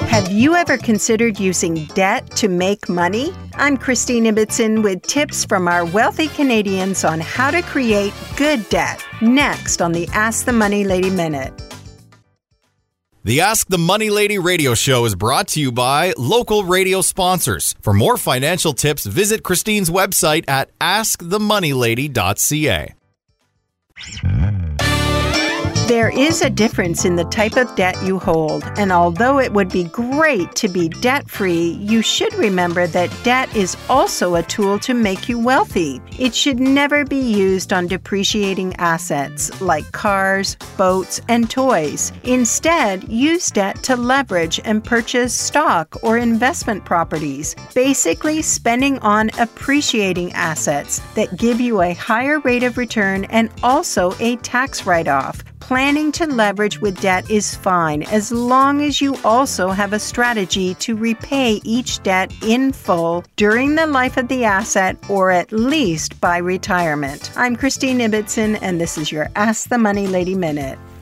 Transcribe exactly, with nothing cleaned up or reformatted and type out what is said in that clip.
Have you ever considered using debt to make money? I'm Christine Ibbotson with tips from our wealthy Canadians on how to create good debt. Next on the Ask the Money Lady Minute. The Ask the Money Lady radio show is brought to you by local radio sponsors. For more financial tips, visit Christine's website at ask the money lady dot c a. There is a difference in the type of debt you hold, and although it would be great to be debt-free, you should remember that debt is also a tool to make you wealthy. It should never be used on depreciating assets like cars, boats, and toys. Instead, use debt to leverage and purchase stock or investment properties, basically spending on appreciating assets that give you a higher rate of return and also a tax write-off. Planning to leverage with debt is fine as long as you also have a strategy to repay each debt in full during the life of the asset or at least by retirement. I'm Christine Ibbotson, and this is your Ask the Money Lady Minute.